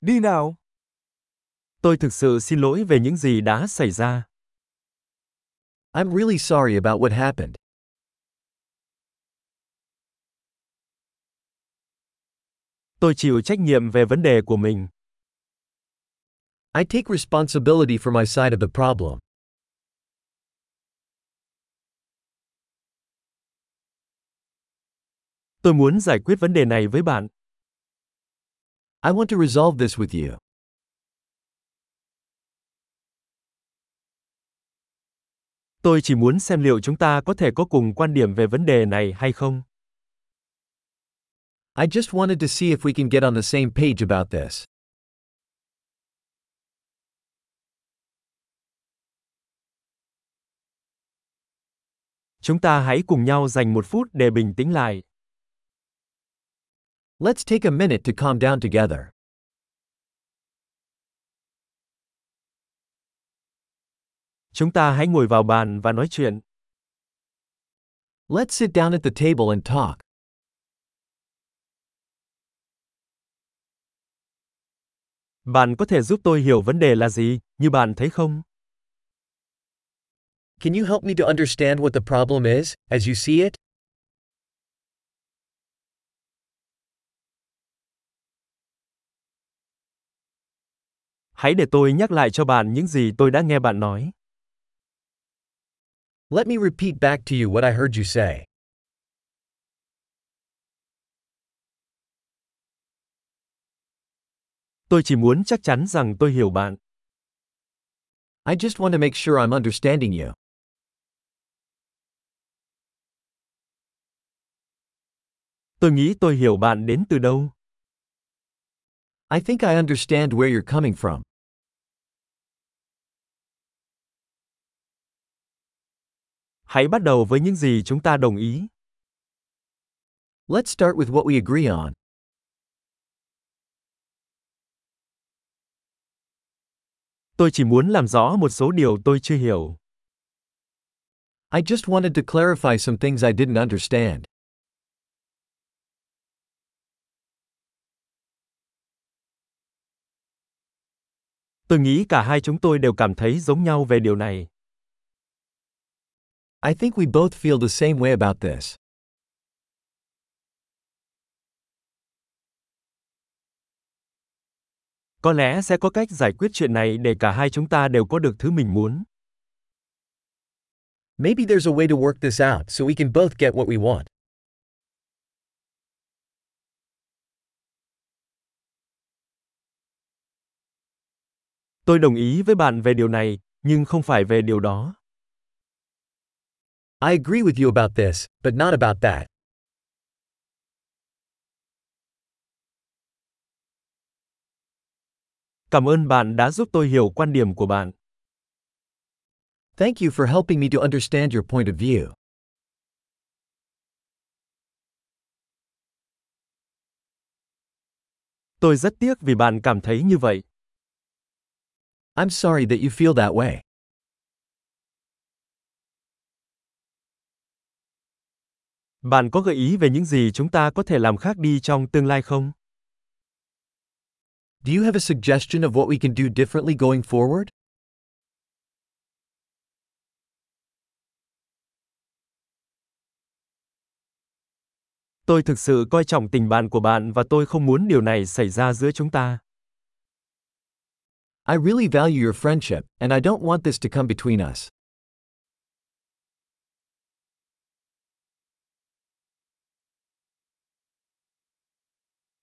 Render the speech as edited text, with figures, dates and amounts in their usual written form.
Đi nào. Tôi thực sự xin lỗi về những gì đã xảy ra. I'm really sorry about what happened. Tôi chịu trách nhiệm về vấn đề của mình. I take responsibility for my side of the problem. Tôi muốn giải quyết vấn đề này với bạn. I want to resolve this with you. Tôi chỉ muốn xem liệu chúng ta có thể có cùng quan điểm về vấn đề này hay không. I just wanted to see if we can get on the same page about this. Chúng ta hãy cùng nhau dành 1 phút để bình tĩnh lại. Let's take a minute to calm down together. Chúng ta hãy ngồi vào bàn và nói chuyện. Let's sit down at the table and talk. Bạn có thể giúp tôi hiểu vấn đề là gì, như bạn thấy không? Can you help me to understand what the problem is, as you see it? Hãy để tôi nhắc lại cho bạn những gì tôi đã nghe bạn nói. Let me repeat back to you what I heard you say. Tôi chỉ muốn chắc chắn rằng tôi hiểu bạn. I just want to make sure I'm understanding you. Tôi nghĩ tôi hiểu bạn đến từ đâu. I think I understand where you're coming from. Hãy bắt đầu với những gì chúng ta đồng ý. Let's start with what we agree on. Tôi chỉ muốn làm rõ một số điều tôi chưa hiểu. I just wanted to clarify some things I didn't understand. Tôi nghĩ cả hai chúng tôi đều cảm thấy giống nhau về điều này. I think we both feel the same way about this. Có lẽ sẽ có cách giải quyết chuyện này để cả hai chúng ta đều có được thứ mình muốn. Maybe there's a way to work this out so we can both get what we want. Tôi đồng ý với bạn về điều này, nhưng không phải về điều đó. I agree with you about this, but not about that. Cảm ơn bạn đã giúp tôi hiểu quan điểm của bạn. Thank you for helping me to understand your point of view. Tôi rất tiếc vì bạn cảm thấy như vậy. I'm sorry that you feel that way. Bạn có gợi ý về những gì chúng ta có thể làm khác đi trong tương lai không? Do you have a suggestion of what we can do differently going forward? Tôi thực sự coi trọng tình bạn của bạn và tôi không muốn điều này xảy ra giữa chúng ta. I really value your friendship, and I don't want this to come between us.